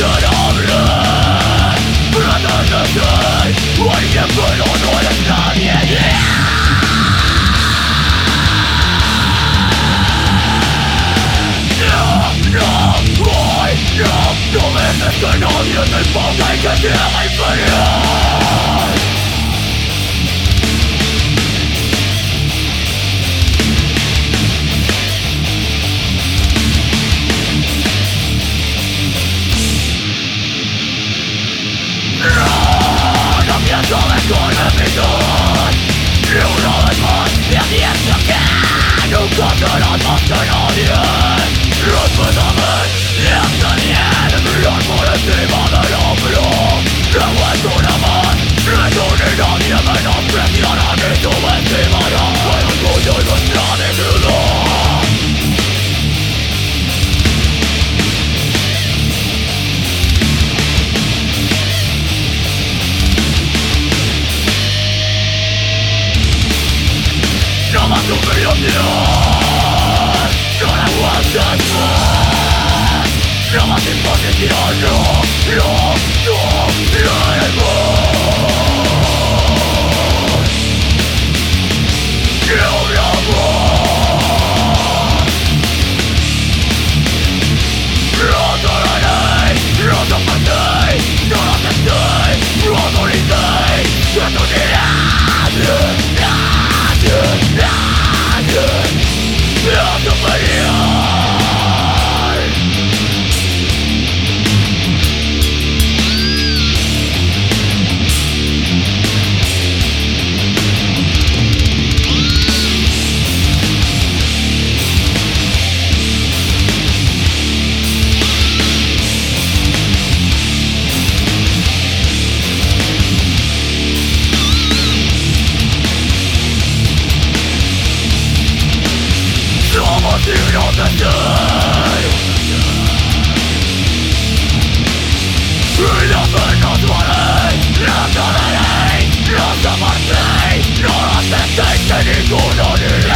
Que nadie te ponga y que te haga inferior. No pienso mejor en mi voz. Y una vez más te advierto que nunca serás más que nadie. Respétame y hasta mirar por encima del hombro. No es una más, no es ni nadie menospreciará ni subestimará el orgullo y nuestra dignidad. No más humillación, no la aguantes más. No más imposición, no eres más. No habrá más. No toleré, no soporté, no lo acepté, no autoricé, no toleré. No superior. Somos dignos de ser. Y la fe nos vale. No toleré, no soporté, no acepté que ninguno ni